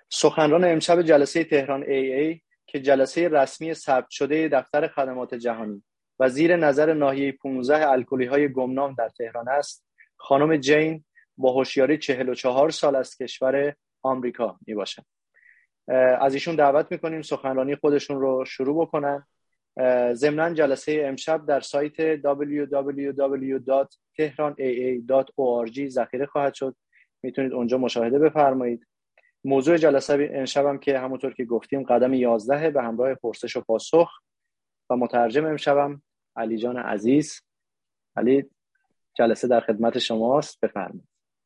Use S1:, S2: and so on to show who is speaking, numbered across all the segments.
S1: سخنران امشب جلسه تهران AA که جلسه رسمی ثبت شده دفتر خدمات جهانی و زیر نظر ناحیه 15 الکلی‌های گمنام در تهران است، خانم جین با هوشیاری 44 سال از کشور آمریکا می باشد. از ایشون دعوت میکنیم سخنرانی خودشون رو شروع بکنن. ضمناً جلسه امشب در سایت www.tehranaa.org ذخیره خواهد شد. میتونید اونجا مشاهده بفرمایید. موضوع جلسه امشب هم که همونطور که گفتیم قدم 11 به همراه پرسش و پاسخ و مترجم امشبم علی جان عزیز. علی، جلسه در خدمت شماست، بفرمایید.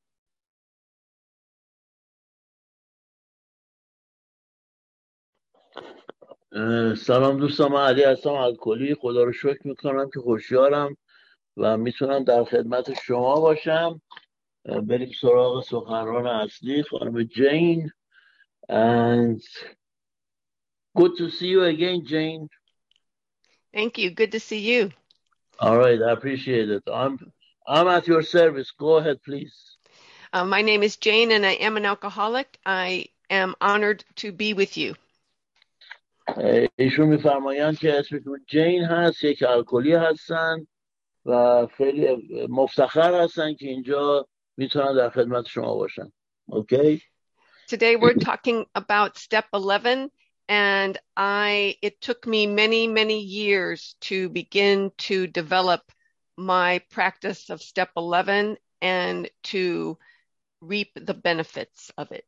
S2: سلام دوستان، من علی هستم الکلی. خدا رو شکر میکنم که هوشیارم و میتونم در خدمت شما باشم. بریم سراغ سخنران اصلی خانم جین. And good to see you again, Jane.
S3: Thank you. Good to see you.
S2: All right, I appreciate it. I'm at your service. Go ahead, please.
S3: My name is Jane and I am an alcoholic. I am honored to be with you.
S2: ایشون میفرمایند که اسمشون جین هست، یک الکلی هستن و خیلی مفتخر هستن که اینجا میتونن در خدمت شما باشن. Okay?
S3: Today we're talking about step 11 and it took me many years to begin to develop my practice of step 11 and to reap the benefits of it.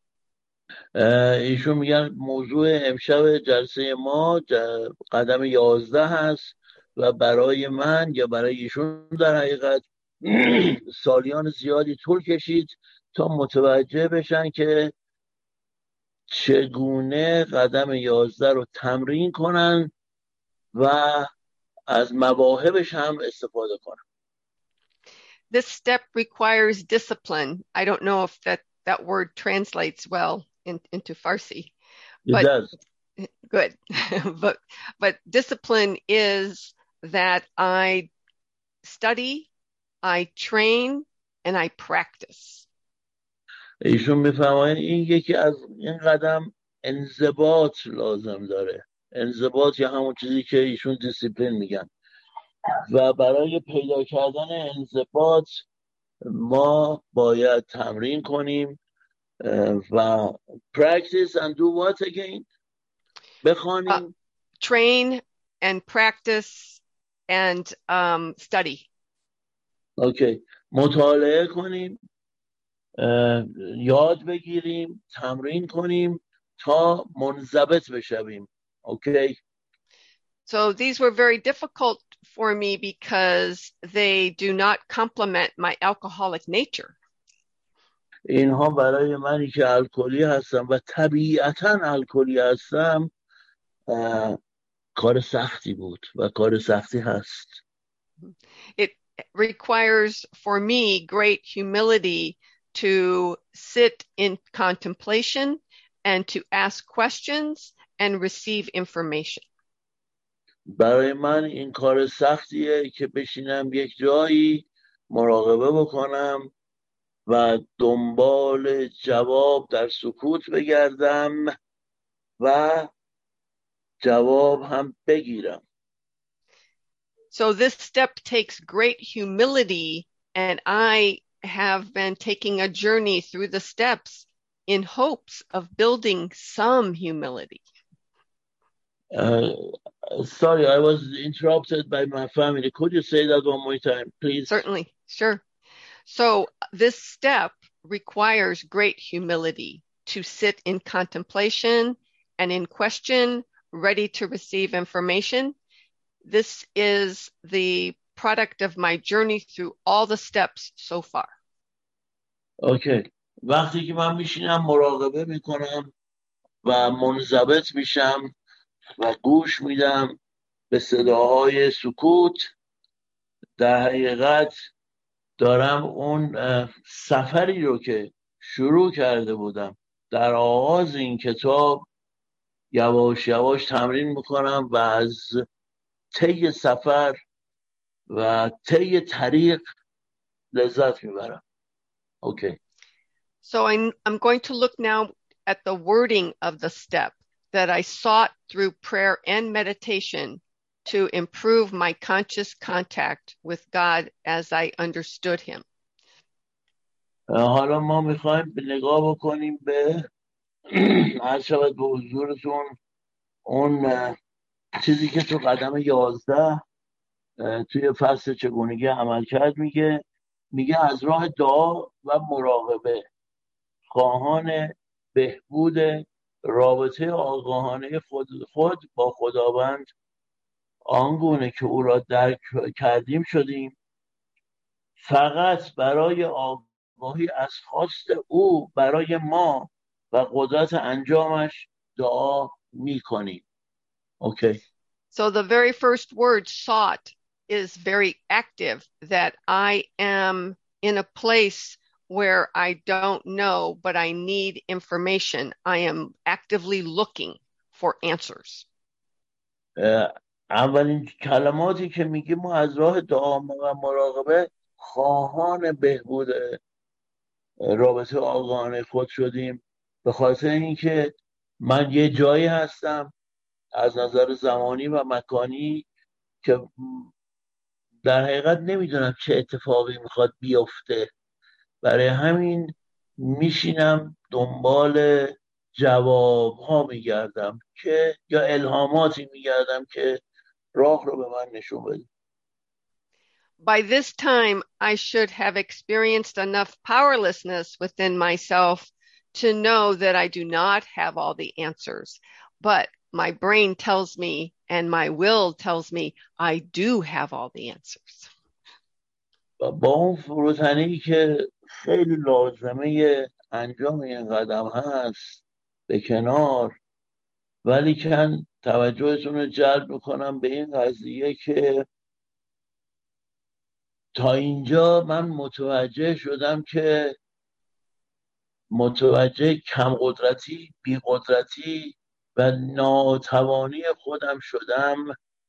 S2: ایشون میگن موضوع امشب جلسه ما قدم 11 هست و برای من یا برای ایشون در حقیقت سالیان زیادی طول کشید تا متوجه بشن که چگونه قدم 11 رو تمرین کنن و از مواهبش هم استفاده کنن.
S3: This step requires discipline. I don't know if that word translates well into Farsi.
S2: It does.
S3: Good. but discipline is that I study, I train, and I practice.
S2: ایشون میفهمن این یکی از این قدم انضباط لازم داره. انضباط یا همون چیزی که ایشون دیسیپلین میگن و برای پیدا کردن انضباط ما باید تمرین کنیم و practice and do what again؟ بخوانیم.
S3: Train and practice and study.
S2: اوکی. مطالعه کنیم، یاد بگیریم، تمرین کنیم تا منضبط بشویم. اوکی.
S3: So these were very difficult for me because they do not complement my alcoholic nature.
S2: اینها برای منی که الکلی هستم و طبیعتاً الکلی هستم کار سختی بود و کار سختی هست.
S3: It requires for me great humility to sit in contemplation and to ask questions and receive information.
S2: برای من این کار سختیه که بشینم یک جایی مراقبه بکنم و دنبال جواب در سکوت بگردم و جواب هم بگیرم.
S3: So this step takes great humility and I have been taking a journey through the steps in hopes of building some humility.
S2: Sorry, I was interrupted by my family. Could you say that one more time, please?
S3: Certainly, sure. So this step requires great humility to sit in contemplation and in question, ready to receive information. This is the product of my journey through all the steps so far.
S2: Okay. وقتی که من میشینم مراقبه میکنم و منضبط میشم و گوش میدم به صداهای سکوت، در حقیقت دارم اون سفری رو که شروع کرده بودم در آغاز این کتاب یواش یواش تمرین میکنم و از طی سفر و طی طریق لذت میبرم. Okay.
S3: So I'm going to look now at the wording of the step that I sought through prayer and meditation to improve my conscious contact with God as I understood him.
S2: حالا ما میخوایم به نگاه بکنیم به عرض شود به حضورتون اون چیزی که تو قدم 11 توی فصل چگونگی عملکرد میگه از راه دعا و مراقبه خواهان بهبود رابطه آگاهانه خود با خداوند آنگونه که او را درک کردیم شدیم، فقط برای آگاهی از خواست او برای ما و قدرت انجامش دعا میکنیم. Okay.
S3: So the very first word sought is very active, that I am in a place where I don't know, but I need information. I am actively looking for answers.
S2: اولین کلماتی که میگه ما از راه دعا و مراقبه خواهان بهبود رابطه آگاهانه خود شدیم، به خاطر اینکه من یه جایی هستم از نظر زمانی و مکانی که در حقیقت نمیدونم چه اتفاقی میخواد بیفته، برای همین میشینم دنبال جواب ها میگردم که یا الهاماتی میگردم که راه رو به من نشون بده.
S3: By this time, I should have experienced enough powerlessness within myself to know that I do not have all the answers. But my brain tells me and my will tells me I do have all the answers.
S2: با اون فروتنی که خیلی لازمه انجام این قدم هست به کنار، ولی که توجهتون رو جلب میکنم به این قضیه که تا اینجا من متوجه شدم که متوجه کم قدرتی، بی قدرتی و ناتوانی خودم شدم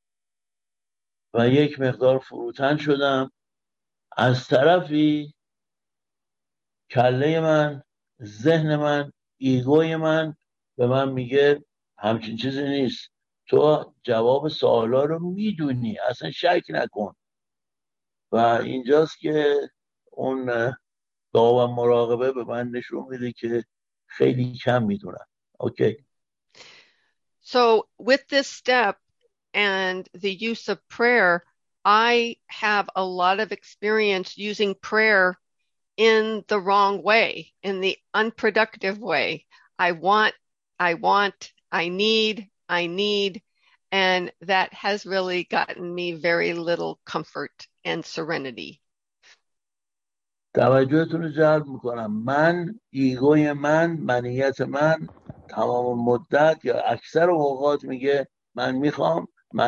S2: و یک مقدار فروتن شدم. از طرفی کله من، ذهن من، ایگوی من به من میگه همچین چیزی نیست، تو جواب سوالا رو میدونی، اصلا شک نکن. و اینجاست که اون دعا و مراقبه به من نشون میده که خیلی کم میدونم. Okay.
S3: So with this step and the use of prayer, I have a lot of experience using prayer in the wrong way, in the unproductive way. I want, I need, and that has really gotten me very little comfort and serenity.
S2: توجهتون رو جلب میکنم. من ایگوی منیت من تمام مدت یا اکثر اوقات میگه من میخوام،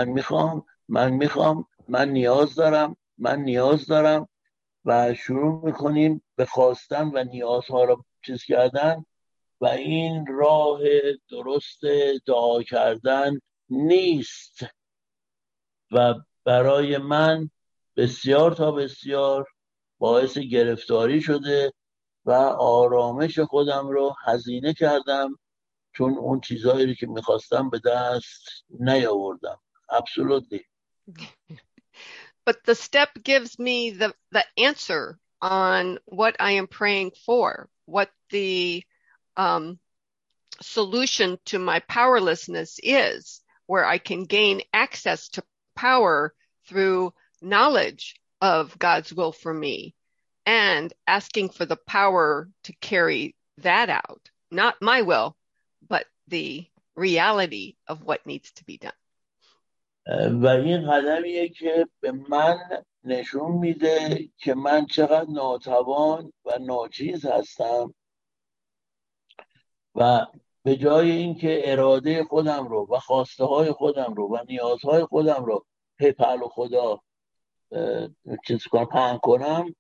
S2: من نیاز دارم و شروع میکنیم به خواستن و نیازها رو چیز کردن و این راه درست دعا کردن نیست و برای من بسیار تا بسیار باعث گرفتاری شده و آرامش خودم رو هزینه کردم چون اون چیزهایی رو که میخواستم به دست نیاوردم. Absolutely.
S3: But the step gives me the answer on what I am praying for, what the solution to my powerlessness is, where I can gain access to power through knowledge of God's will for me and asking for the power to carry that out. Not my will, but the reality of what needs to be done.
S2: و این قدمیه که به من نشون میده که من چقدر ناتوان و ناچیز هستم و به جای اینکه اراده خودم رو و خواسته های خودم رو و نیازهای خودم رو پی پهلو خدا پهن کنم،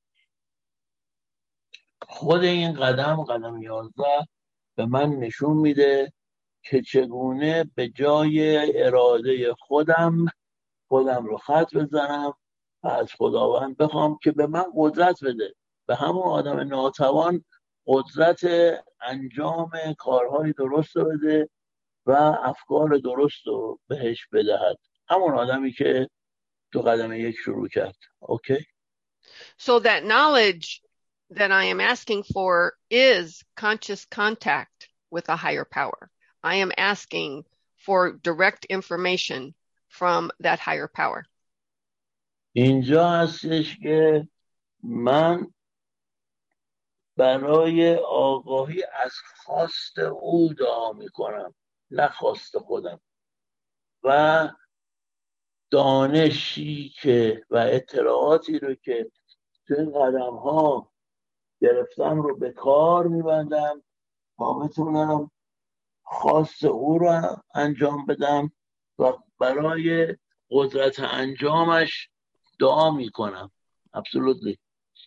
S2: خود این قدم 11 به من نشون میده که چگونه به جای اراده خودم رو خط بزنم و از خداوند بخوام که به من قدرت بده، به همون آدم ناتوان قدرت انجام کارهای درست رو بده و افکار درست رو بهش بدهد. همون آدمی که تو قدم یک شروع کرد. اوکی.
S3: So that knowledge that I am asking for is conscious contact with a higher power. I am asking for direct information from that higher power.
S2: اینجا هستش که من برای آگاهی از خواست او دعا میکنم، نه خواست خودم، و دانشی که و اطلاعاتی رو که تو این قدم ها گرفتم رو به کار میبندم تا بتونم خواست او رو انجام بدم و برای قدرت انجامش دعا میکنم. Absolutely.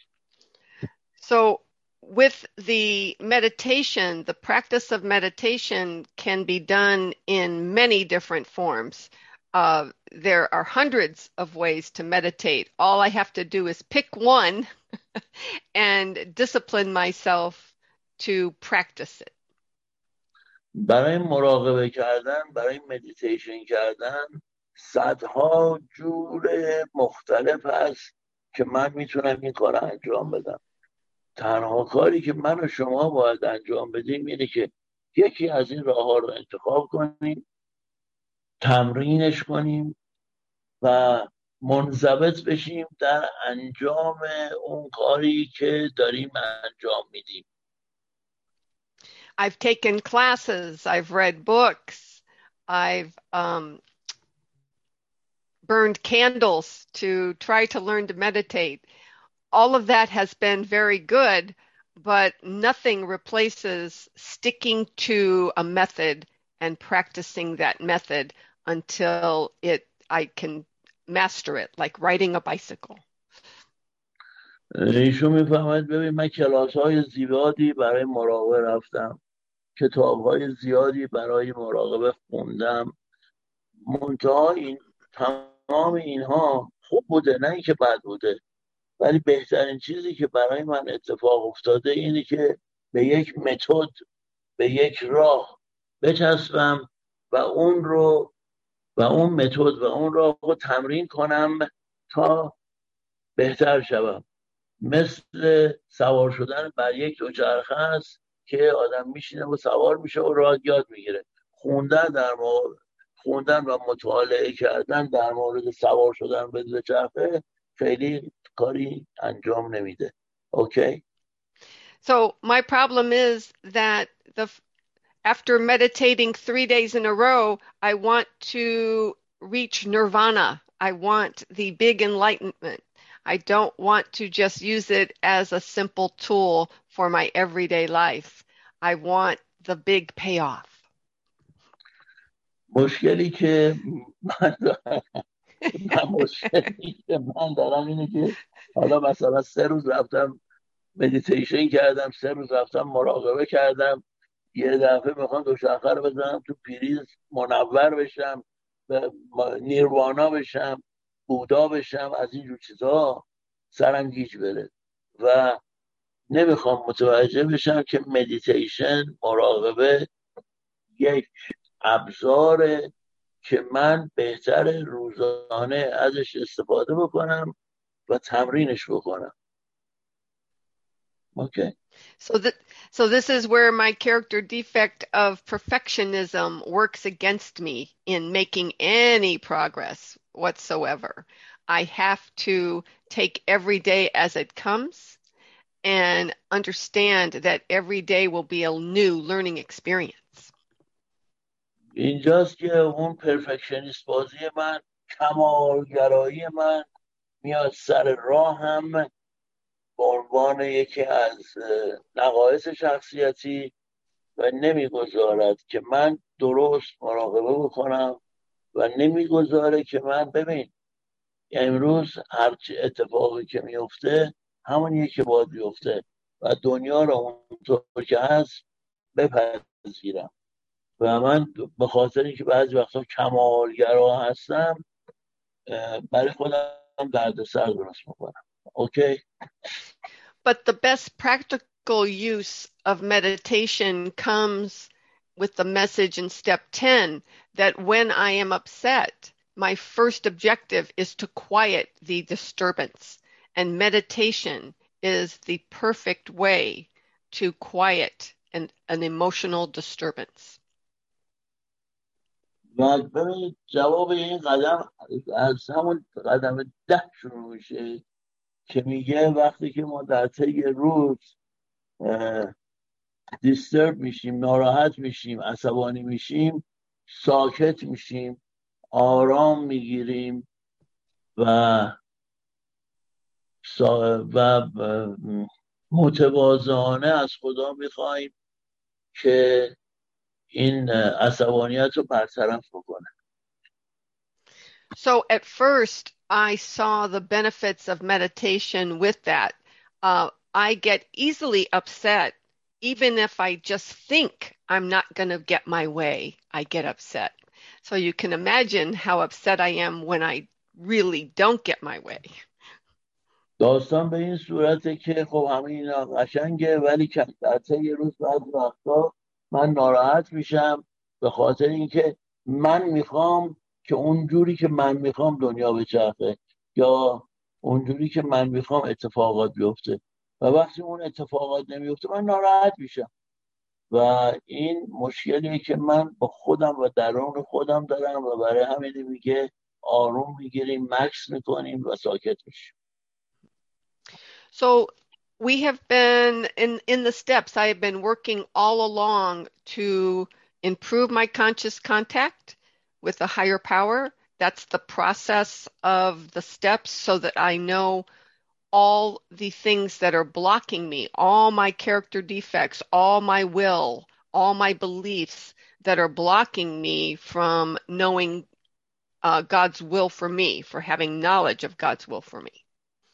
S3: So with the meditation, the practice of meditation can be done in many different forms. There are hundreds of ways to meditate. All I have to do is pick one and discipline myself to practice it.
S2: برای مراقبه کردن، برای مدیتیشن کردن صدها جور مختلف هست که من میتونم این کار انجام بدم. تنها کاری که من و شما باید انجام بدیم اینه که یکی از این راه ها رو انتخاب کنیم، تمرینش کنیم و منضبط بشیم در انجام اون کاری که داریم انجام میدیم.
S3: I've taken classes, I've read books, I've burned candles to try to learn to meditate. All of that has been very good, but nothing replaces sticking to a method and practicing that method until I can master it, like riding a bicycle.
S2: ایشون میفهمد. ببین من کلاس های زیادی برای مراقبه رفتم، کتاب های زیادی برای مراقبه خوندم، منتها تمام اینها خوب بوده، نه اینکه بد بوده، ولی بهترین چیزی که برای من اتفاق افتاده اینه که به یک متد، به یک راه بچسبم و اون متد و اون راه رو تمرین کنم تا بهتر شوم. مثل سوار شدن بر یک دوچرخه است که آدم میشینه و سوار میشه و راه یاد میگیره. خوندن و مطالعه کردن در مورد سوار شدن به دوچرخه خیلی کاری انجام نمیده. اوکی.
S3: So my problem is that after meditating 3 days in a row, I want to reach nirvana. I want the big enlightenment. I don't want to just use it as a simple tool for my everyday life. I want the big payoff.
S2: مشکلی که من دارم اینه که حالا مثلا 3 روز رفتم مدیتیشن کردم، 3 روز رفتم مراقبه کردم، یه دفعه میخوام دوچرخه رو بزنم تو پریز منور بشم، نیروانا بشم، بودا بشم، از اینجور چیزها سرم گیج بره و نمیخوام متوجه بشم که مدیتیشن، مراقبه یک ابزاره که من بهتر روزانه ازش استفاده بکنم و تمرینش بکنم. Okay.
S3: So this is where my character defect of perfectionism works against me in making any progress whatsoever. I have to take every day as it comes and understand that every day will be a new learning experience.
S2: اینجاست که اون پرفکشنیست بازی من، کمالگرایی من میاد سر راه هم به عنوان یکی از نقایص شخصیتی و نمیگذارد که من درست مراقبه بکنم و نمیگذاره که من ببین امروز هرچی اتفاقی که میفته همونیه که باید بیفته و دنیا رو اونطور که هست بپذیرم و من به خاطر اینکه بعضی وقتا کمالگرا هستم برای خودم دردسر درست میکنم. اوکی.
S3: But the best typical use of meditation comes with the message in step 10 that when I am upset, my first objective is to quiet the disturbance, and meditation is the perfect way to quiet an emotional disturbance.
S2: و ببینید جواب این قدم از همون قدم 10 شروع میشه که میگه وقتی که ما در طی روز دیسترب میشیم، ناراحت میشیم، عصبانی میشیم، ساکت میشیم، آرام میگیریم و متواضعانه از خدا میخوایم که این عصبانیت رو برطرف بکنه.
S3: So at first I saw the benefits of meditation with that. I get easily upset even if I just think I'm not going to get my way. I get upset. So you can imagine how upset I am when I really don't get my way.
S2: داستان به این صورته که خب همین قشنگه، ولی در طی روز بعضی وقتا من ناراحت میشم به خاطر اینکه من میخوام که اونجوری که من میخوام دنیا بچرخه یا اونجوری که من میخوام اتفاقات بیفته و وقتی اون اتفاقات نمیفته من ناراحت میشم و این مشکلیه که من با خودم و درون خودم دارم و برای همین میگه آروم میگیریم، مکس میکنیم و ساکت میشیم.
S3: So we have been in the steps, I have been working all along to improve my conscious contact with a higher power. That's the process of the steps so that I know all the things that are blocking me, all my character defects, all my will, all my beliefs that are blocking me from knowing God's will for me, for having knowledge of God's will for me.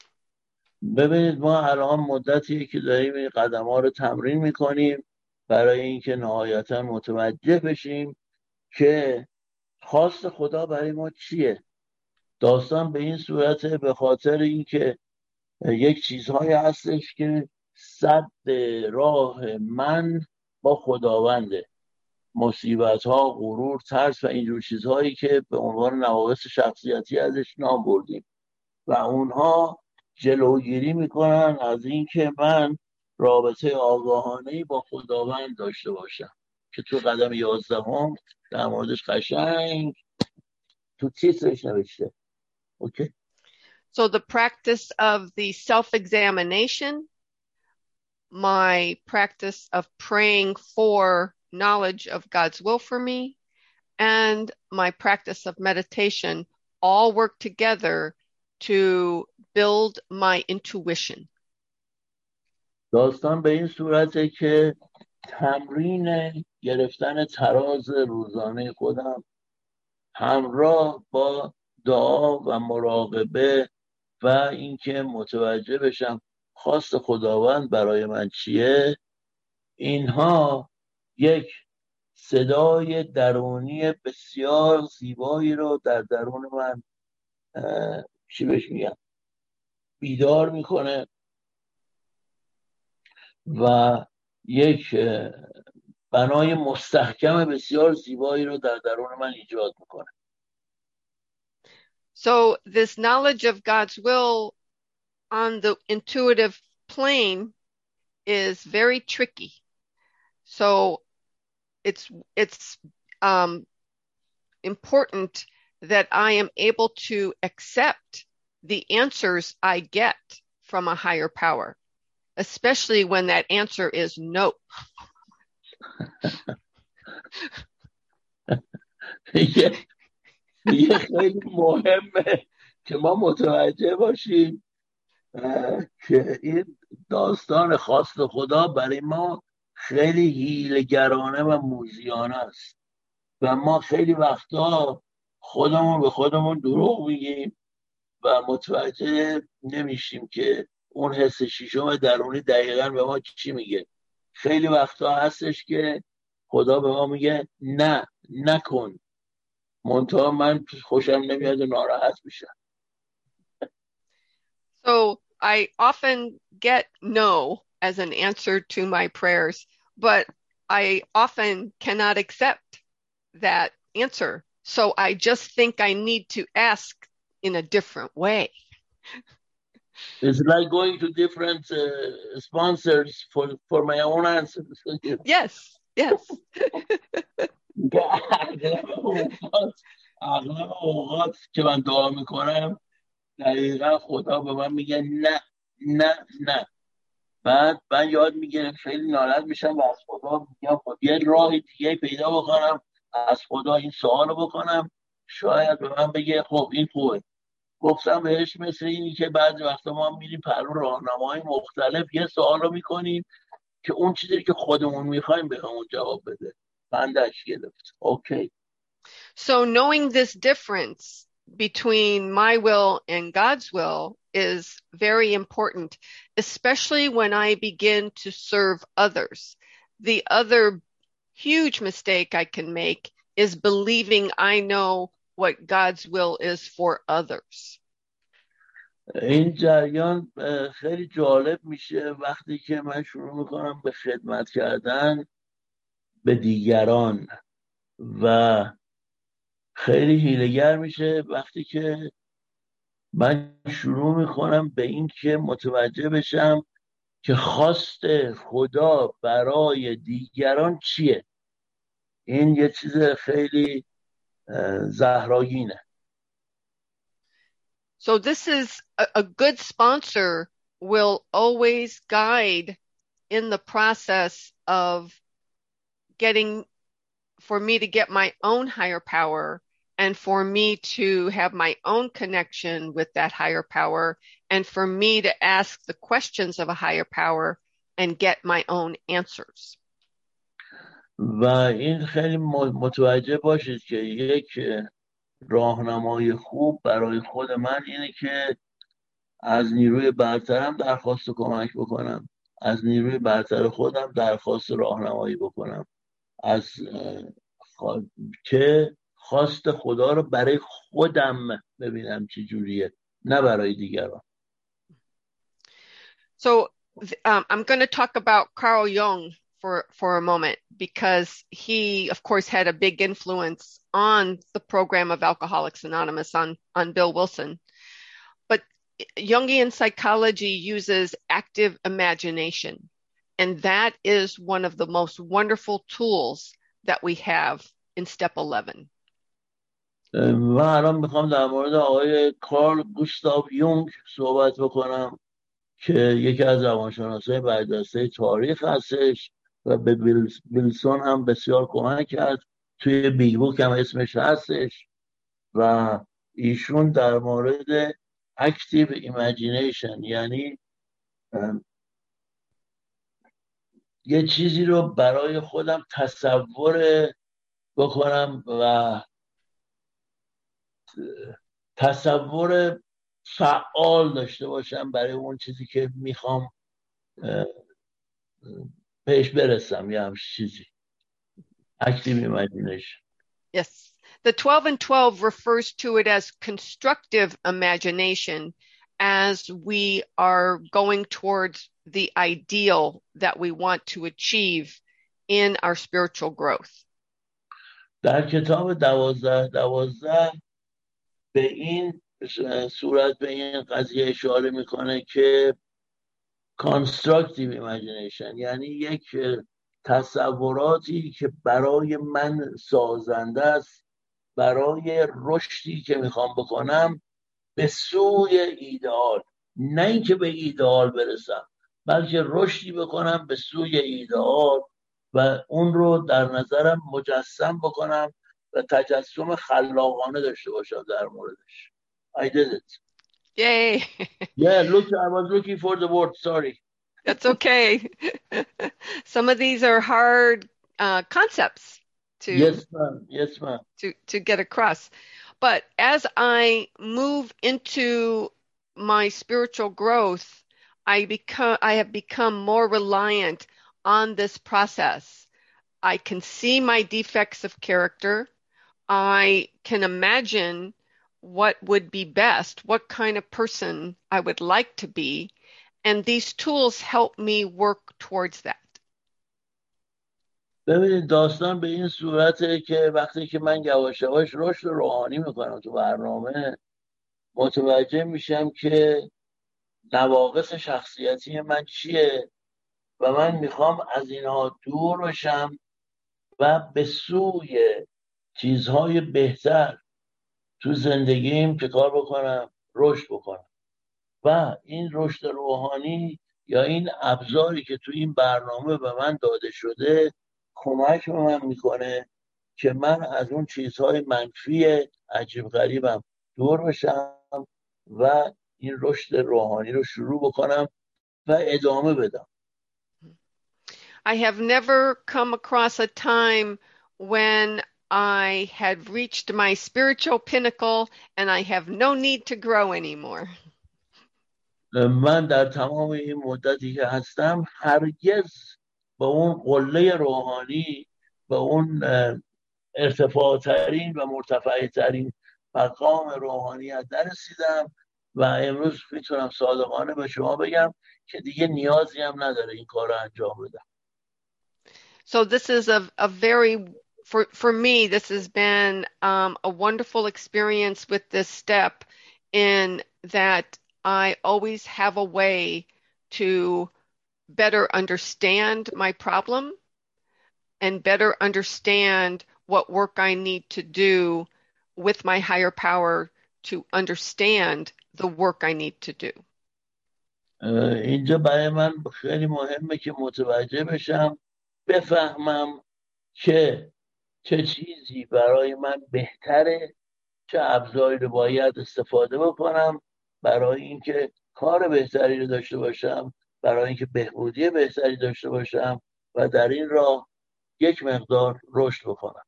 S2: ببینید ما الان مدتیه که داریم این قدم ها رو تمرین میکنیم برای اینکه نهایتا متوجه بشیم که خواست خدا برای ما چیه. داستان به این صورته به خاطر اینکه یک چیزهایی هستش که سد راه من با خداونده، مصیبت ها، غرور، ترس و اینجور چیزهایی که به عنوان نواقص شخصیتی ازش نام بردیم و اونها جلوگیری میکنن از اینکه من رابطه آگاهانه‌ای با خداوند داشته باشم که تو قدم 11 در موردش قشنگ تو تیترش نوشته. اوکی.
S3: So the practice of the self-examination, my practice of praying for knowledge of God's will for me, and my practice of meditation all work together to build my intuition.
S2: داستان به این صورته که تمرین گرفتن تراز روزانه خودم همراه با دعا و مراقبه و اینکه متوجه بشم خواست خداوند برای من چیه، اینها یک صدای درونی بسیار زیبایی رو در درون من چی بهش میگم بیدار میکنه و یک بنای مستحکم بسیار زیبایی رو در درون من ایجاد میکنه.
S3: So this knowledge of God's will on the intuitive plane is very tricky. So it's important that I am able to accept the answers I get from a higher power, especially when that answer is no.
S2: یه خیلی مهمه که ما متوجه باشیم که این داستان خواست خدا برای ما خیلی حیله‌گرانه و موذیانه است و ما خیلی وقتا خودمون به خودمون دروغ میگیم و متوجه نمیشیم که اون حس شیشم درونی دقیقاً به ما چی میگه. خیلی وقتا هستش که خدا به ما میگه نه نکن، منتها من خوشم نمیاد و ناراحت میشم.
S3: So I often get no as an answer to my prayers, but I often cannot accept that answer. So I just think I need to ask in a different way.
S2: It's like going to different sponsors for my own answers.
S3: Yes, yes.
S2: اغلب اوقات که من دعا میکنم دقیقا خدا به من میگه نه نه نه. بعد من یاد میگیرم، خیلی ناراحت میشم و از خدا میگم خب یه راه دیگه پیدا بکنم، از خدا این سوال بکنم، شاید به من بگه خب این خوبه. گفتم بهش مثل اینی که بعضی وقتا ما میریم پرو راهنمای مختلف یه سوال رو میکنیم که اون چیزی که خودمون میخوایم به همون جواب بده. بندش گرفت. اوکی.
S3: So knowing this difference between my will and God's will is very important, especially when I begin to serve others. The other huge mistake I can make is believing I know what God's will is for others.
S2: این جریان خیلی جالب میشه وقتی که من شروع میکنم به خدمت کردن به دیگران و خیلی حیله‌گر میشه وقتی که من شروع میکنم به این که متوجه بشم که خواست خدا برای دیگران چیه. این یه چیز خیلی زهراگینه.
S3: So this is a good sponsor will always guide in the process of getting, for me to get my own higher power and for me to have my own connection with that higher power and for me to ask the questions of a higher power and get my own answers.
S2: و این خیلی متوجه باشید که یک راهنمای خوب برای خود من اینه که از نیروی برترم درخواست کمک بکنم، از نیروی برتر خودم درخواست راهنمایی بکنم، از که خواست خدا رو برای خودم ببینم چه جوریه، نه برای دیگران.
S3: So I'm going to talk about Carl Jung for a moment, because he, of course, had a big influence on the program of Alcoholics Anonymous, on Bill Wilson. But Jungian psychology uses active imagination, and that is one of the most wonderful tools that we have in step 11.
S2: و الان میخوام در مورد آقای کارل گوستاو یونگ صحبت بکنم که یکی از روانشناسای برجسته تاریخ هستش و به ویلسون هم بسیار کمک کرد. توی بیگ بوک هم اسمش هستش و ایشون در مورد اکتیو ایمیجینیشن، یعنی یه چیزی رو برای خودم تصور بکنم و تصور فعال داشته باشم برای اون چیزی که میخوام بهش برسم، یا همچین چیزی. Active imagination.
S3: Yes. The 12 and 12 refers to it as constructive imagination as we are going towards the ideal that we want to achieve in our spiritual growth.
S2: در کتاب 12 به این صورت به این قضیه اشاره میکنه که constructive imagination یعنی یک تصوراتی که برای من سازنده است، برای رشدی که میخوام بکنم به سوی ایدئال، نه اینکه به ایدئال برسم بلکه رشدی بکنم به سوی ایدئال و اون رو در نظرم مجسم بکنم و تجسم خلاقانه داشته باشم در موردش. I did it.
S3: Yay.
S2: Yeah, look, I was looking for the word, sorry.
S3: That's okay. Some of these are hard concepts
S2: Yes, ma'am. Yes, ma'am.
S3: to get across. But as I move into my spiritual growth, I have become more reliant on this process. I can see my defects of character. I can imagine what would be best, what kind of person I would like to be. And these tools help me work towards that.
S2: ببینید داستان به این صورته که وقتی که من یواش یواش رشد روحانی میکنم تو برنامه، متوجه میشم که نواقص شخصیتی من چیه و من میخوام از اینها دور بشم و به سوی چیزهای بهتر تو زندگیم که کار بکنم، رشد بکنم. و این رشد روحانی یا این ابزاری که تو این برنامه به من داده شده کمک به من میکنه که من از اون چیزهای منفی عجیب غریبم دور بشم و این رشد روحانی رو شروع بکنم و ادامه بدم.
S3: I have never come across a time when I had reached my spiritual pinnacle and I have no need to grow anymore.
S2: من در تمام این مدتی که هستم هرگز با اون قله روحانی، با اون ارتفاع ترین و مرتفع ترین مقام روحانیت نرسیدم و امروز میتونم صادقانه به شما بگم که دیگه نیازی هم نداره این کار رو انجام بدم.
S3: So this is a very, for me, this has been a wonderful experience with this step in that I always have a way to better understand my problem and better understand what work I need to do with my higher power to understand the work I need to do.
S2: اینجا برای من خیلی مهمه که متوجه بشم، بفهمم که چه چیزی برای من بهتره، چه ابزاری رو باید استفاده بکنم برای اینکه کار بهتری رو داشته باشم، برای اینکه بهبودی بهتری داشته باشم و در این راه یک مقدار رشد بکنم.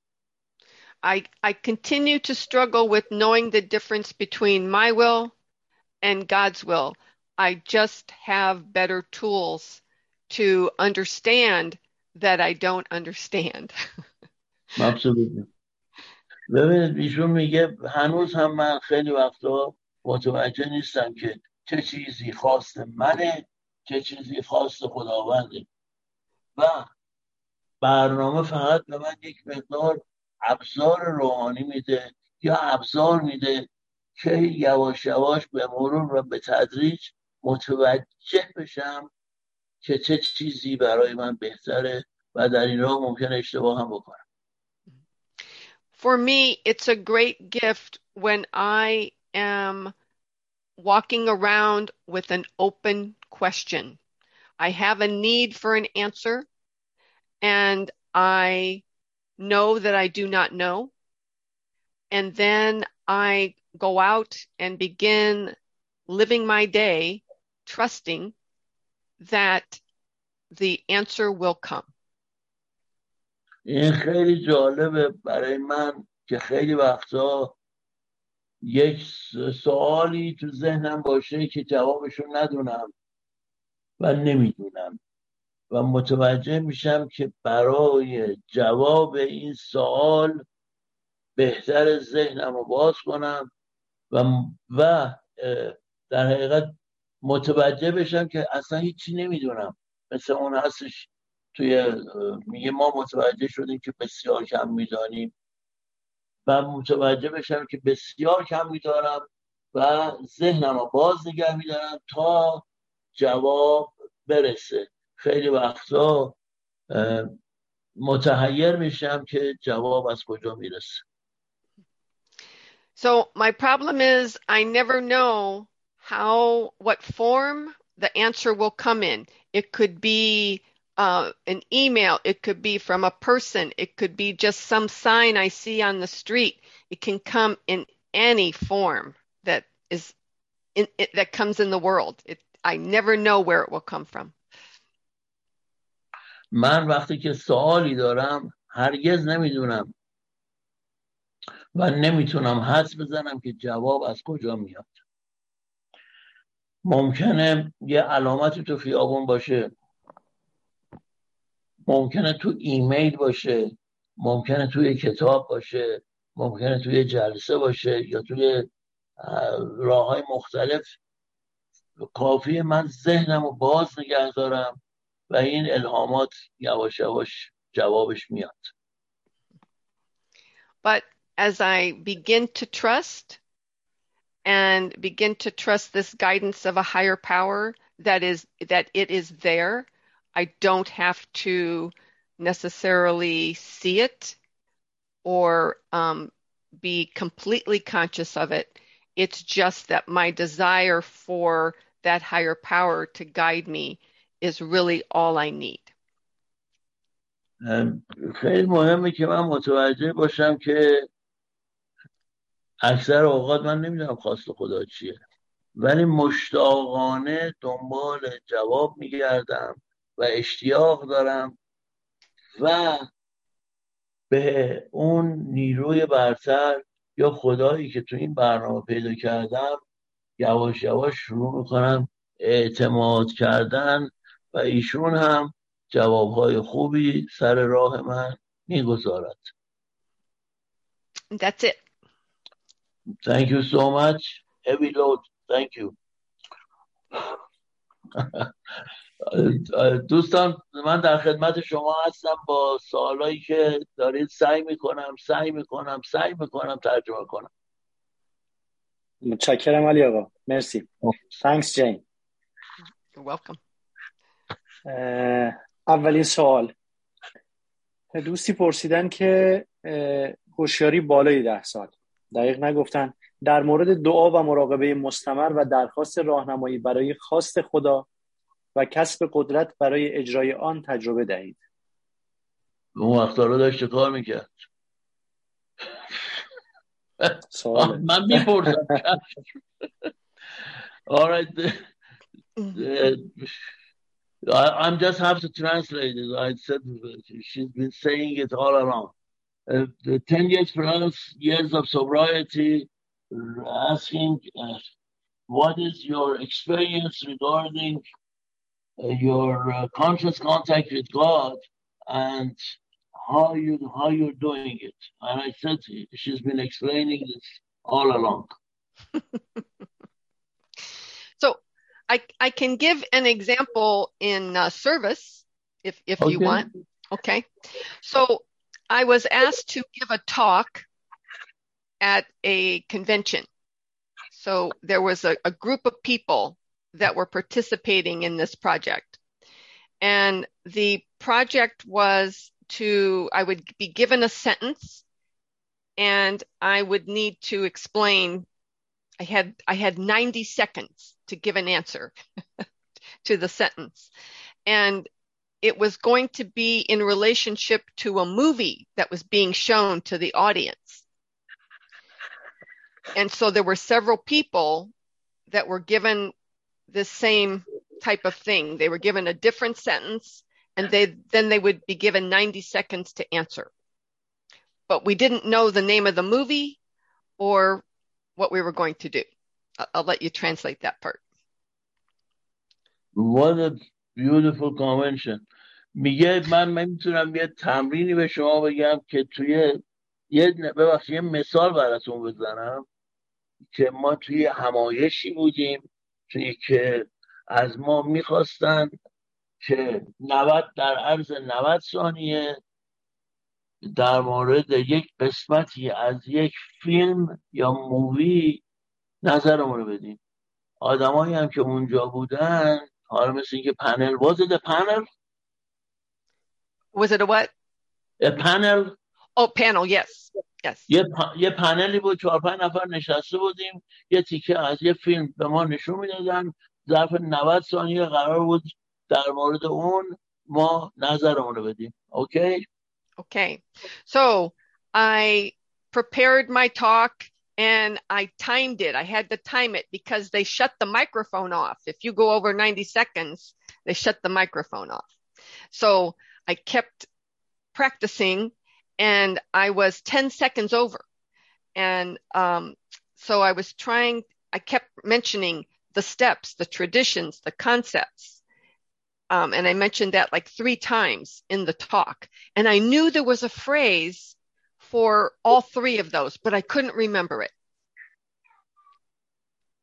S3: I continue to struggle with knowing the difference between my will and God's will. I just have better tools to understand that I don't understand.
S2: مبسوطم. ببینید ایشون میگه هنوز هم من خیلی وقتا متوجه نیستم که چه چیزی خواست منه، چه چیزی خواست خداونده و برنامه فقط به من یک مقدار ابزار روحانی میده یا ابزار میده که یواش یواش به مرور و به تدریج متوجه بشم که چه چیزی برای من بهتره و در این راه ممکنه اشتباه هم بکنم.
S3: For me, it's a great gift when I am walking around with an open question. I have a need for an answer, and I know that I do not know. And then I go out and begin living my day trusting that the answer will come.
S2: این خیلی جالبه برای من که خیلی وقتا یک سوالی تو ذهنم باشه که جوابشو ندونم و نمیدونم و متوجه میشم که برای جواب این سوال بهتر ذهنم رو باز کنم و در حقیقت متوجه بشم که اصلا هیچی نمیدونم. مثل اون هستش میگه ما متوجه شدیم که بسیار کم میدانیم و متوجه بشم که بسیار کم میدانم و ذهنم رو باز نگه میدارم تا جواب برسه. خیلی وقتا متحیر میشم که جواب از کجا میرسه.
S3: So my problem is I never know what form the answer will come in. It could be an email. It could be from a person. It could be just some sign I see on the street. It can come in any form that comes in the world. I never know where it will come from.
S2: من وقتی که سوالی دارم هرگز نمیدونم و نمیتونم حدس بزنم که جواب از کجا میاد. ممکنه یه علامتی تو خیابون باشه، ممکنه تو ایمیل باشه، ممکنه توی کتاب باشه، ممکنه توی جلسه باشه یا توی راه‌های مختلف کافیه من ذهنم رو باز نگه دارم و این الهامات یواش یواش جوابش میاد.
S3: But as I begin to trust this guidance of a higher power, that it is there, I don't have to necessarily see it or be completely conscious of it. It's just that my desire for that higher power to guide me is really all I need.
S2: خیلی مهمه که من متوجه باشم که اکثر اوقات من نمیدونم خواست خدا چیه، ولی مشتاقانه دنبال جواب میگردم و اشتیاق دارم و به اون نیروی برتر یا خدایی که تو این برنامه پیدا کردم یواش یواش شروع میکنم اعتماد کردن و ایشون هم جوابهای خوبی سر راه من میگذارد.
S3: That's it.
S2: Thank you so much. Heavy load. Thank you. دوستان من در خدمت شما هستم با سوالایی که دارید. سعی میکنم ترجمه کنم.
S1: متشکرم علی آقا. مرسی. Thanks Jane.
S3: You're welcome.
S1: اولین سوال، دوستی پرسیدن که هوشیاری بالای 10 سال، دقیق نگفتن، در مورد دعا و مراقبه مستمر و درخواست راهنمایی برای خواست خدا و کسب قدرت برای اجرای آن تجربه دهید.
S2: اون وقتا رو داشت کار میکرد. من میپرسم. All right. I'm just have to translate it. I said she's been saying it all along. The 10 years of sobriety, asking what is your experience regarding your conscious contact with God and how you're doing it. And I said she's been explaining this all along.
S3: So I can give an example in service if okay. You want. Okay. So I was asked to give a talk at a convention. So there was a group of people that were participating in this project. And the project was I would be given a sentence and I would need to explain. I had 90 seconds to give an answer to the sentence. And it was going to be in relationship to a movie that was being shown to the audience. And so there were several people that were given the same type of thing. They were given a different sentence and then they would be given 90 seconds to answer. But we didn't know the name of the movie or what we were going to do. I'll let you translate that part.
S2: What a beautiful convention. میگه من میتونم یه تمرینی به شما بگم که توی یه مثال براتون بزنم که ما توی همایشی بودیم توی که از ما میخواستن که در عرض 90 ثانیه در مورد یک قسمتی از یک فیلم یا مووی نظرمون رو بدیم. آدمایی هم که اونجا بودن حالا مثل اینکه پنل was it a panel?
S3: Was it a what?
S2: A panel.
S3: Oh, panel, yes. Yes.
S2: یه پنلی بود 4-5 نفر نشسته بودیم یه تیکه از یه فیلم به ما نشون میدادن ظرف 90 ثانیه قرار بود در مورد اون ما نظرمون رو بدیم. Okay?
S3: Okay. So I prepared my talk and I timed it. I had to time it because they shut the microphone off. If you go over 90 seconds, they shut the microphone off. So I kept practicing and I was 10 seconds over. And so I kept mentioning the steps, the traditions, the concepts. And I mentioned that like 3 times in the talk. And I knew there was a phrase for all 3 of those, but I couldn't remember it.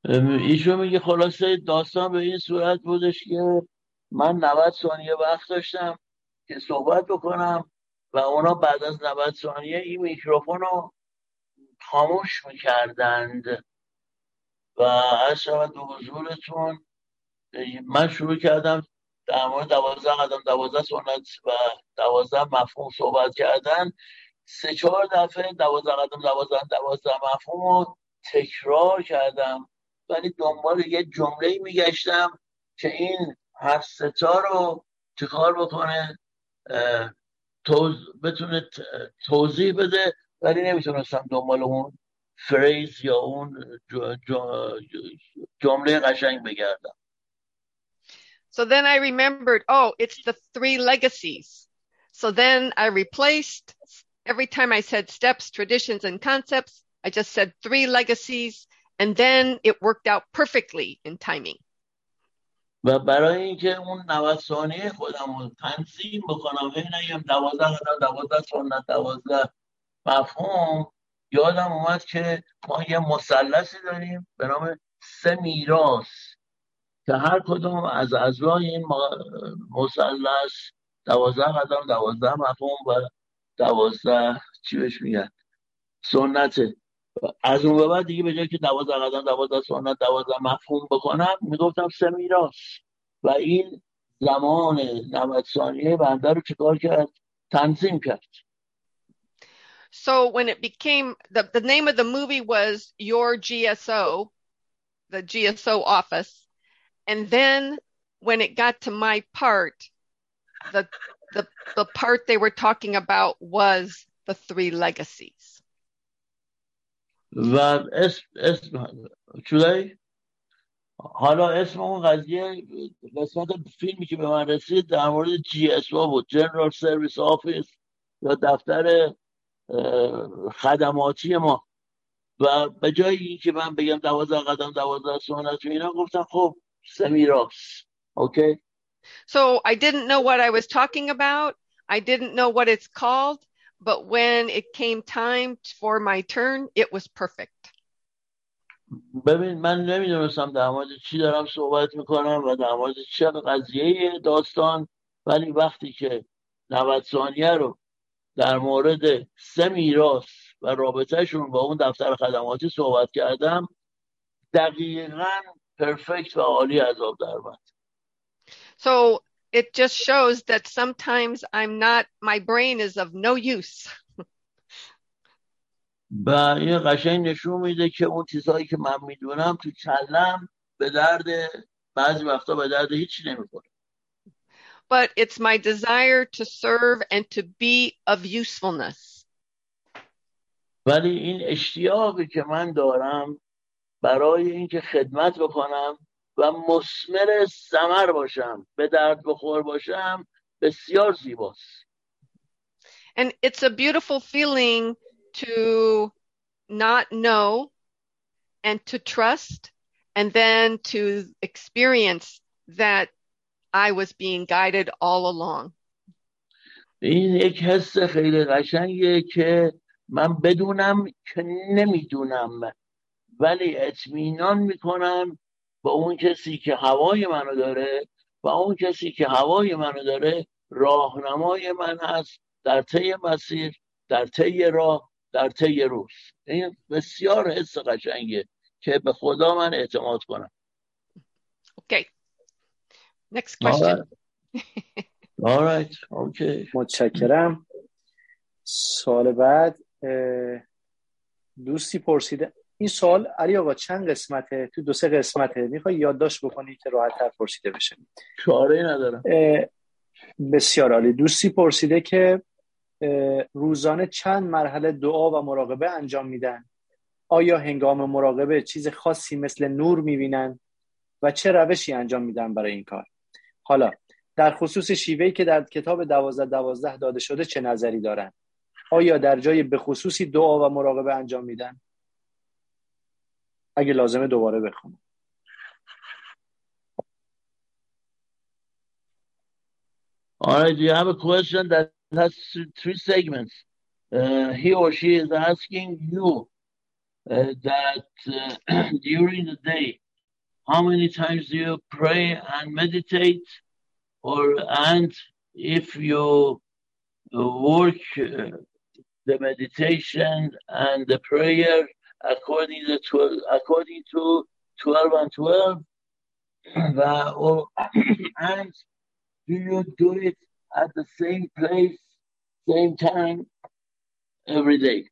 S2: ایشون میگه خلاصه داستان به این صورت بودش که من 90 ثانیه وقت داشتم که صحبت بکنم و اونا بعد از 90 ثانیه این میکروفون رو خاموش میکردند و از شود به حضورتون من شروع کردم در مورد 12 قدم 12 سنت و 12 مفهوم صحبت کردن. 3-4 دفعه 12 قدم 12 مفهوم رو تکرار کردم ولی دنبال یه جمله میگشتم که این هر ستا رو چیکار بکنه بتونه توضیح بده ولی نمیتونستم دنبال اون فریز یا اون جمله قشنگ بگردم.
S3: So then I remembered, oh, it's the 3 legacies. So then I replaced, every time I said steps, traditions, and concepts, I just said 3 legacies, and then it worked out perfectly in timing.
S2: و برای اینکه اون 90 ثانیه خودم رو تنظیم بکنم نگم 12 قدم 12 سنت 12 مفهوم یادم اومد که ما یه مثلثی داریم به نام 3 میراث که هر کدوم از اعضای این مثلث 12 قدم 12 مفهوم و 12 چی بهش میگن سنته. از اون به بعد دیگه به جای که 12 قدم 12 سنت 12 مفهوم بکنم میگفتم 3 میراث و این زمان 90 ثانیه بنده رو چیکار کرد تنظیم کرد.
S3: So when it became, the name of the movie was Your GSO, the GSO office. And then when it got to my part, the part they were talking about was the 3 legacies.
S2: و اسم چولی حالا اسم اون قضیه قسمت فیلمی که به من رسید در مورد GSO بود، جنرال سرویس آفیس یا دفتر خدماتی ما و به جای این که من بگم 12 قدم 12 سنت و اینا گفتم خب 3 میراث. Okay.
S3: So I didn't know what I was talking about. I didn't know what it's called. But when it came time for my turn, it was perfect.
S2: ببین من نمیدونستم در مورد چی دارم صحبت میکنم و در مورد چه قضیه داستان ولی وقتی که 90 ثانیه رو در مورد 3 میراث و رابطهشون با اون دفتر خدماتی صحبت کردم دقیقاً پرفکت و عالی از آب در اومد.
S3: So it just shows that sometimes my brain is of no use.
S2: و این قشنگ نشون میده که اون چیزهایی که من میدونم تو کلم به درد بعضی وقتا به درد هیچی نمیخوره.
S3: But it's my desire to serve and to be of usefulness.
S2: ولی این اشتیاقی که من دارم برای اینکه خدمت بکنم و مثمر ثمر باشم به درد بخور باشم بسیار زیباست.
S3: And it's a beautiful feeling to not know and to trust and then to experience that I was being guided all along.
S2: این یک حس خیلی قشنگه که من بدونم که نمیدونم ولی اطمینان میکنم با اون کسی که هوای منو داره و اون کسی که هوای منو داره راهنمای من هست در طی مسیر در طی راه در طی روز. این بسیار حس قشنگه که به خدا من اعتماد کنم.
S3: Okay. Next question.
S2: All right. Okay.
S1: متشکرم. سوال بعد دوستی پرسیده این سوال علی آقا چند قسمته؟ تو 2-3 قسمته. میخوای یادداشت بکنی که راحت‌تر پرسیده بشه؟
S2: چاره‌ای ندارم.
S1: بسیار عالی. دوستی پرسیده که روزانه چند مرحله دعا و مراقبه انجام میدن؟ آیا هنگام مراقبه چیز خاصی مثل نور میبینن و چه روشی انجام میدن برای این کار؟ حالا در خصوص شیوهی که در کتاب 12-12 داده شده چه نظری دارن؟ آیا در جای به خصوصی دعا و مراقبه انجام میدن؟ اگه لازمه دوباره بخونم.
S2: All right, you have a question that has 3 segments. He or she is asking you, that during the day, how many times do you pray and meditate? And if you work the meditation and the prayer according to 12 and 12, and do you do it at the same place, same time, every day?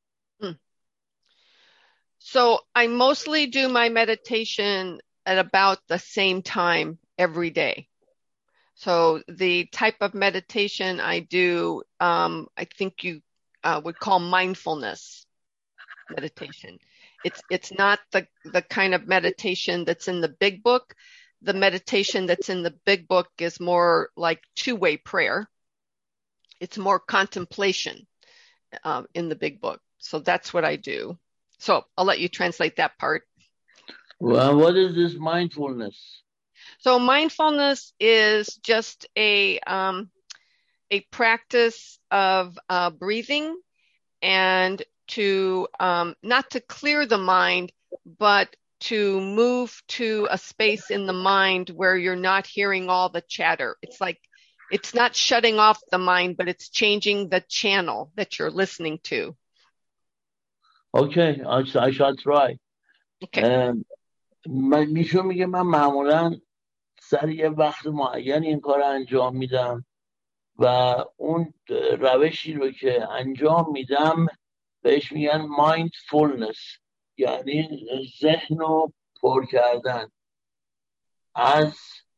S3: So I mostly do my meditation at about the same time every day. So the type of meditation I do, I think you would call mindfulness meditation. It's not the kind of meditation that's in the big book. The meditation that's in the big book is more like two-way prayer. It's more contemplation in the big book. So that's what I do. So I'll let you translate that part.
S2: Well, what is this mindfulness?
S3: So mindfulness is just a practice of breathing, and to not to clear the mind, but to move to a space in the mind where you're not hearing all the chatter. It's like, it's not shutting off the mind, but it's changing the channel that you're listening to.
S2: Okay, I shall try.
S3: Okay.
S2: میشون میگه من معمولا سر یه وقت معین این کار انجام میدم و اون روشی رو که انجام میدم بهش میگن mindfulness، یعنی ذهن رو پر کردن از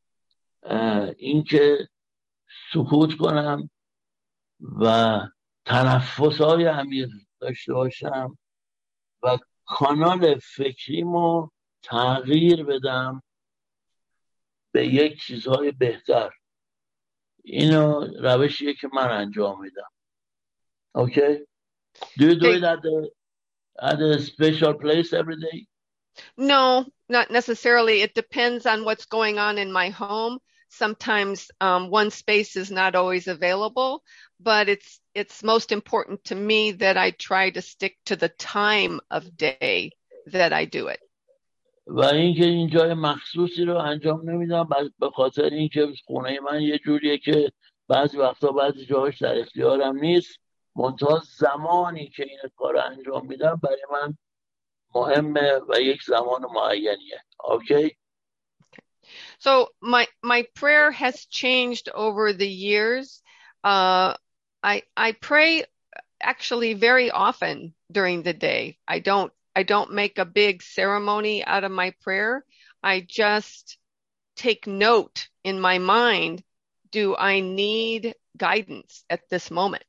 S2: اینکه سکوت کنم و تنفس‌های عمیق داشته باشم و کانال فکریمو تغییر بدم به یک چیزهای بهتر. اینو روشیه که من انجام میدم. Okay? Do you do it at a special place every day?
S3: No, not necessarily. It depends on what's going on in my home. Sometimes one space is not always available, but it's most important to me that I try to stick to the time of day that I do it.
S2: و اینکه این جای مخصوصی رو انجام نمیدم به خاطر اینکه خونه من یه جوریه که بعضی وقتا بعضی جاهاش در اختیارم نیست، منتها زمانی که این کار رو انجام میدم برای من مهمه و یک زمان معینیه. Okay?
S3: So my prayer has changed over the years. I pray actually very often during the day. I don't make a big ceremony out of my prayer. I just take note in my mind, do I need guidance at this moment?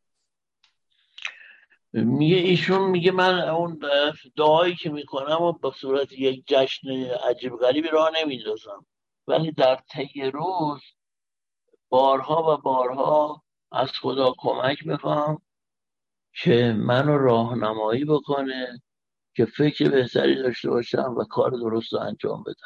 S2: ایشون میگه من اون دعایی که میکنم و به صورت یک جشن عجیب غریبی راه نمیندازم، ولی در طی روز بارها و بارها از خدا کمک میخوام که منو راهنمایی بکنه که فکر بهتری داشته باشم و کار درست رو انجام بدم.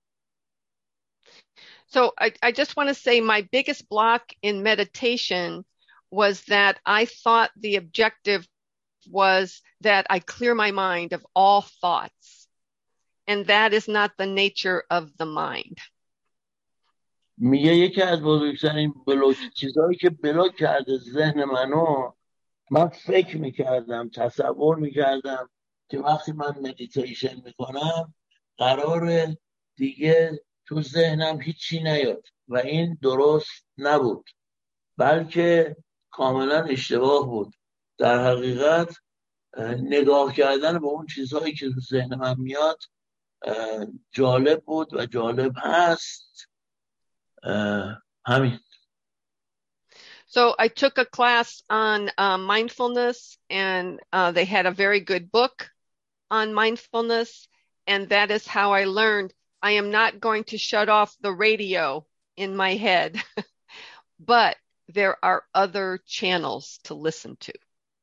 S3: So I just want to say my biggest block in meditation was that I thought the objective was that I clear my mind of all thoughts. And that is not the nature of the mind.
S2: میگه یکی از بزرگترین چیزهایی که بلاک کرده ذهن منو، من فکر میکردم، تصور میکردم که وقتی من مدیتیشن میکنم قراره دیگه تو ذهنم هیچی نیاد و این درست نبود، بلکه کاملا اشتباه بود. در حقیقت نگاه کردن به اون چیزهایی که تو ذهن من میاد جالب بود و جالب هست. همین.
S3: So I took a class on mindfulness, and they had a very good book on mindfulness, and that is how I learned I am not going to shut off the radio in my head, but there are other channels to listen to.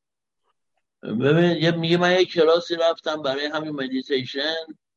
S2: ببین میگه من یک کلاسی رفتم برای همین مدیتیشن،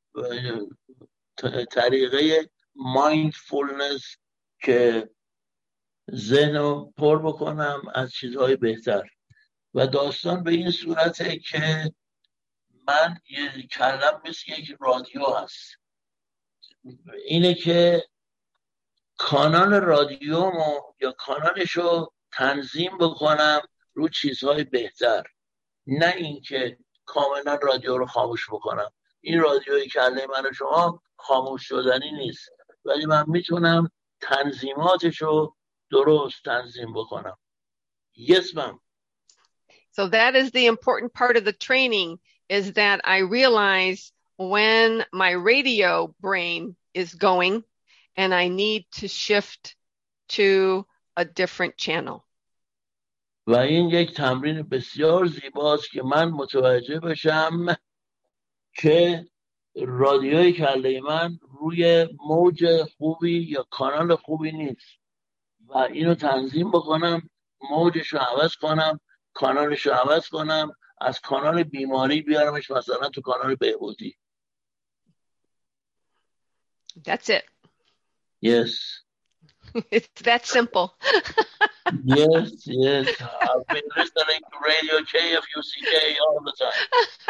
S2: طریقه مایندفولنس که ذهن رو پر بکنم از چیزهای بهتر، و داستان به این صورته که من یه کلم مثل یک رادیو هست، اینه که کانال رادیومو یا کانالشو تنظیم بکنم رو چیزهای بهتر، نه اینکه کاملا رادیو رو خاموش بکنم. این رادیوی کله من و شما خاموش شدنی نیست، ولی من میتونم تنظیماتشو درست تنظیم بکنم. Yes, ma'am.
S3: So that is the important part of the training, is that I realize when my radio brain is going and I need to shift to a different channel.
S2: و این یک تمرین بسیار زیباست که من متوجه بشم که رادیوی کله من روی موج خوبی یا کانال خوبی نیست و اینو تنظیم بکنم، موجش رو عوض کنم، کانالش رو عوض کنم، از کانال بیماری بیارمش مثلا تو کانال بهبودی.
S3: That's it.
S2: Yes.
S3: It's that simple.
S2: Yes, yes. I've been listening to Radio KFUCK all the time.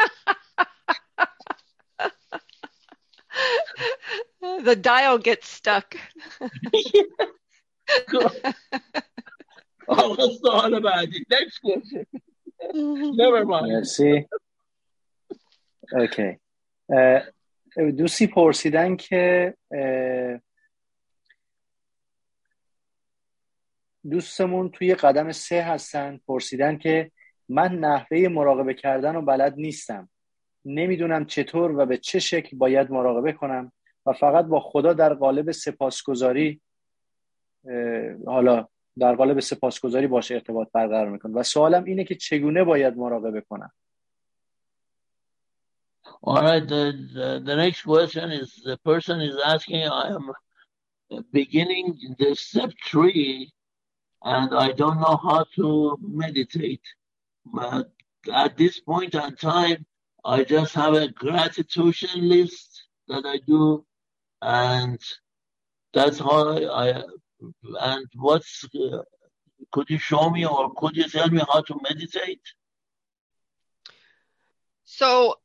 S3: The dial gets stuck.
S2: آقا سوال بعدی. Next question. Never mind.
S1: مرسی. اوکی. دوستی پرسیدن که دوستمون توی قدم 3 هستن، پرسیدن که من نحوه مراقبه کردن رو بلد نیستم، نمیدونم چطور و به چه شکل باید مراقبه کنم و فقط با خدا در قالب سپاسگزاری باش ارتباط برقرار میکنم و سوالم اینه که چگونه باید مراقبه کنم.
S2: All right, the next question is, the person is asking, I am beginning the step 3 and I don't know how to meditate. But at this point in time, I just have a gratitude list that I do, and that's how and what's, could you show me or could you tell me how to meditate?
S3: So,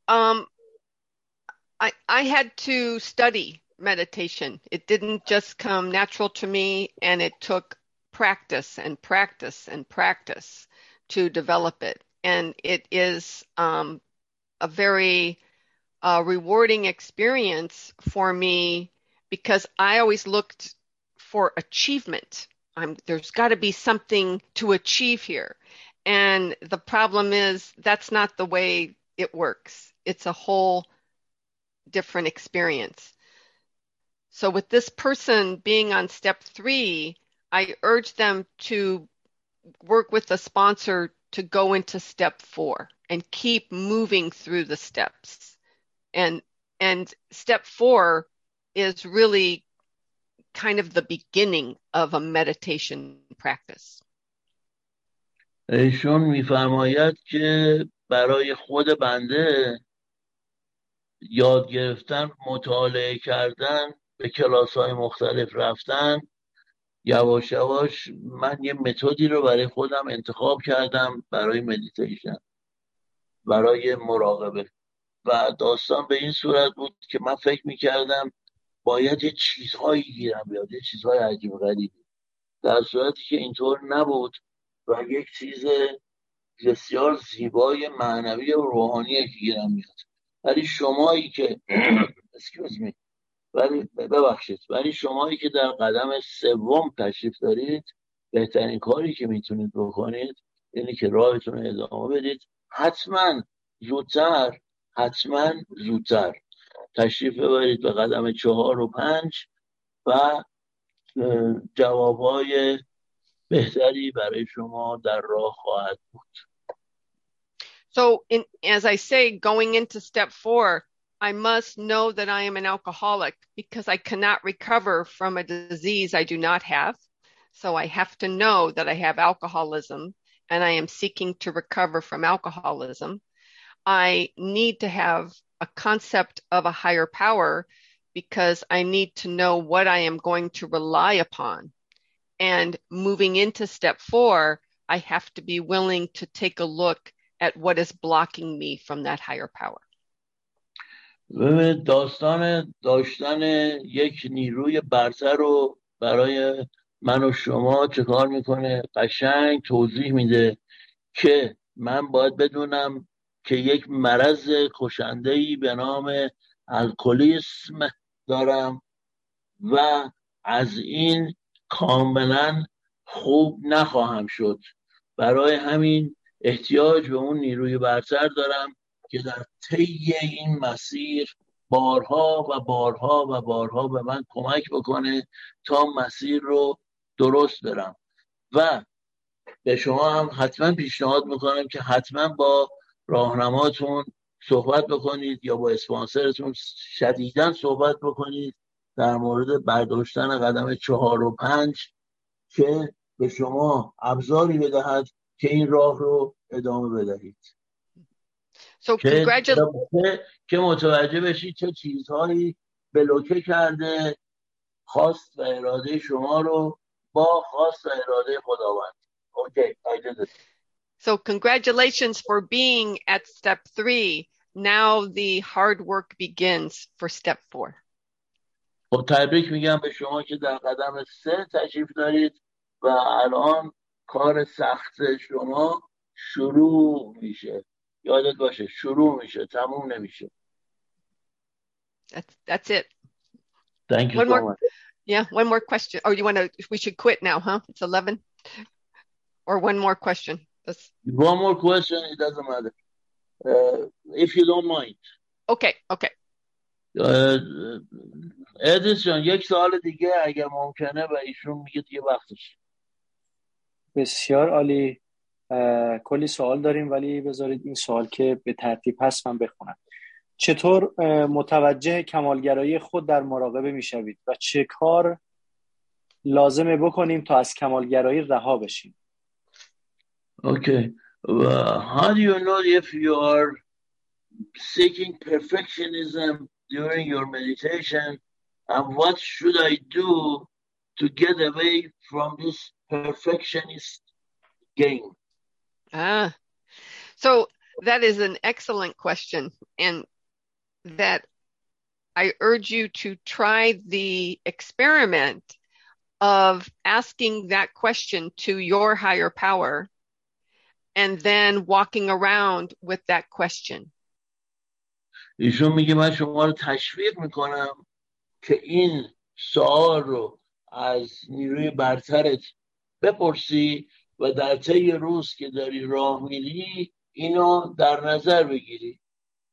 S3: I had to study meditation. It didn't just come natural to me, and it took practice and practice and practice to develop it. And it is a very rewarding experience for me, because I always looked for achievement. There's got to be something to achieve here. And the problem is that's not the way it works. It's a whole different experience. So with this person being on step 3, I urge them to work with a sponsor to go into step 4 and keep moving through the steps. And step 4 is really kind of the beginning of a meditation practice.
S2: ایشون میفرماید که برای خود بنده یاد گرفتن، مطالعه کردن، به کلاس‌های مختلف رفتن، یواش یواش من یه متدی رو برای خودم انتخاب کردم برای مدیتیشن، برای مراقبه. و داستان به این صورت بود که من فکر میکردم باید یه چیزهایی گیرم بیاد، یه چیزهای عجیب غریبی، در صورتی که اینطور نبود و یک چیز بسیار زیبای معنوی و روحانی که گیرم میاد. ولی شمایی که ولی شمایی که در قدم 3 تشریف دارید، بهترین کاری که میتونید بکنید اینه که راهتون رو ادامه بدید. حتما زودتر تشریف ببرید به قدم 4 و 5 و جوابهای بهتری برای شما در راه خواهد بود.
S3: So as I say, going into step 4, I must know that I am an alcoholic, because I cannot recover from a disease I do not have. So I have to know that I have alcoholism and I am seeking to recover from alcoholism. I need to have a concept of a higher power, because I need to know what I am going to rely upon. And moving into step 4, I have to be willing to take a look at what is blocking me from that higher power.
S2: داستان داشتن یک نیروی برتر رو برای من و شما چه کار میکنه؟ قشنگ توضیح میده که من باید بدونم که یک مرض کشنده‌ای به نام الکلیسم دارم و از این کاملا خوب نخواهم شد. برای همین احتیاج به اون نیروی برتر دارم که در طی این مسیر بارها و بارها و بارها به من کمک بکنه تا مسیر رو درست برم. و به شما هم حتما پیشنهاد میکنم که حتما با راهنماتون صحبت بکنید یا با اسپانسرتون شدیداً صحبت بکنید در مورد برداشتن قدم 4 و 5 که به شما ابزاری بدهد که این راه رو ادامه بدهید.
S3: So
S2: که متوجه بشید چه چیزهایی بلوکه کرده خواست و اراده شما رو با خواست و اراده خداوند. Okay, I did it.
S3: So congratulations for being at step 3. Now the hard work begins for step 4.
S2: خب تبریک میگم به شما که در قدم 3 تشریف دارید و الان کار سخت شما شروع میشه. یادت باشه شروع میشه، تموم نمیشه.
S3: That's it.
S2: Thank you so much.
S3: Yeah, one more question. Oh, we should quit now, huh? It's 11. Or one more question.
S2: One more question, it doesn't matter. If you don't mind.
S3: Okay.
S2: ادیسون یک سوال دیگه اگر ممکنه و ایشون میگه دیگه وقتش.
S1: بسیار عالی. کلی سوال داریم ولی بذارید این سوال که به ترتیب هست من بخونم. چطور متوجه کمالگرایی خود در مراقبه میشوید و چه کار لازمه بکنیم تا از کمالگرایی رها بشیم؟
S2: Okay. How do you know if you are seeking perfectionism during your meditation, and what should I do to get away from this perfectionist game?
S3: So that is an excellent question, and that I urge you to try the experiment of asking that question to your higher power and then walking around with that question.
S2: ایشون میگه من شما رو تشویق میکنم که این سوال رو از نیروی برترت بپرسی و در طی روز که داری راه میری اینو در نظر بگیری.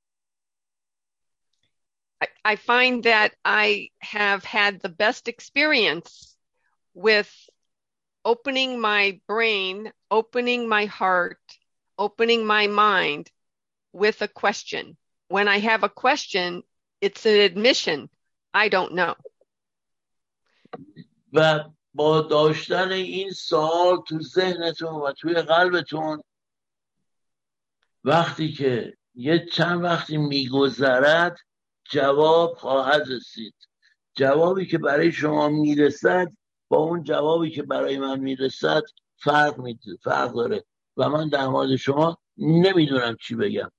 S3: I find that I have had the best experience with opening my brain, opening my heart, opening my mind with a question. When I have a question, it's an admission. I don't know.
S2: و با داشتن این سوال تو ذهنتون و توی قلبتون وقتی که یه چند وقتی میگذرد جواب خواهد رسید. جوابی که برای شما میرسد با اون جوابی که برای من میرسد فرق داره و من در مورد شما نمیدونم چی بگم.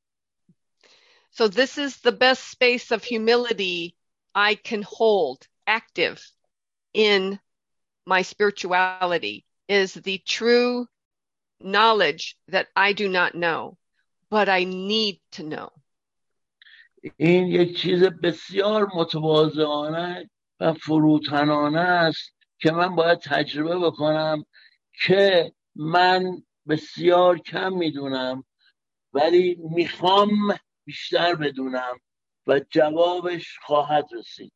S3: So this is the best space of humility I can hold active in my spirituality, is the true knowledge that I do not know, but I need to know.
S2: این یک چیز بسیار متواضعانه و فروتنانه است که من باید تجربه بکنم که من بسیار کم میدونم ولی میخوام بیشتر بدونم و جوابش خواهد رسید.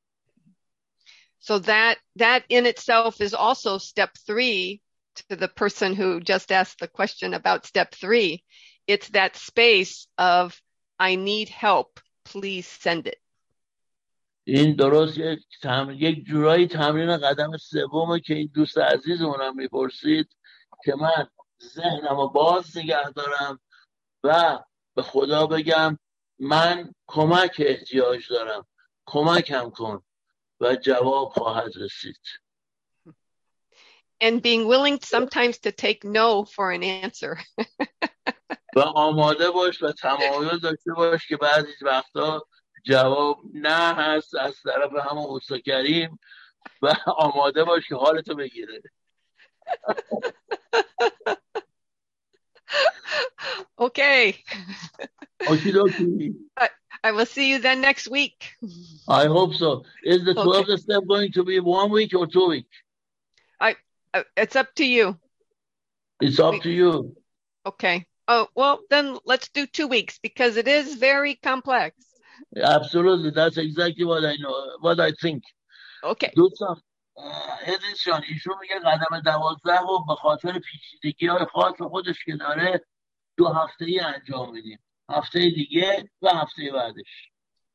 S3: So that in itself is also step 3 to the person who just asked the question about step 3. It's that space of I need help, please send it.
S2: این درست یک جورایی تمرین قدم سومه که این دوست عزیزمونم میپرسید که من ذهنمو باز نگه دارم و به خدا بگم من کمک احتیاج دارم، کمکم کن و جواب خواهد رسید.
S3: And being willing sometimes to take no for an answer.
S2: و آماده باش و تمایل داشته باش که بعضی وقتا جواب نه هست از طرف همون اوستا کریم و آماده باش که حالتو بگیره.
S3: Okay.
S2: Okie dokie.
S3: I will see you then next week.
S2: I hope so. Is the 12th
S3: Okay.
S2: step going to be 1 week or 2 weeks?
S3: It's up to you.
S2: It's up to you.
S3: Okay. Oh, well, then let's do 2 weeks because it is very complex.
S2: Absolutely. That's exactly what I know, what I think.
S3: Okay.
S2: دوستان ادریس جان ایشون میگه قدم 12 رو به خاطر پیچیدگی‌های خاص خودش که داره 2 هفته‌ای انجام میدیم. هفته دیگه و هفته بعدش.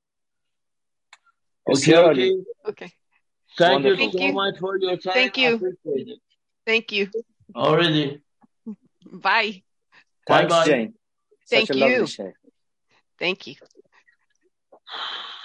S2: Okay.
S3: Okay.
S2: Thank you
S3: Thank
S2: so
S3: you.
S2: much for your time.
S3: Thank you.
S2: I appreciate it.
S3: Thank you.
S2: Already.
S3: Bye.
S1: Thanks,
S2: Bye-bye.
S1: Jane.
S3: Thank
S1: Such a
S3: you.
S1: lovely share.
S3: Thank you.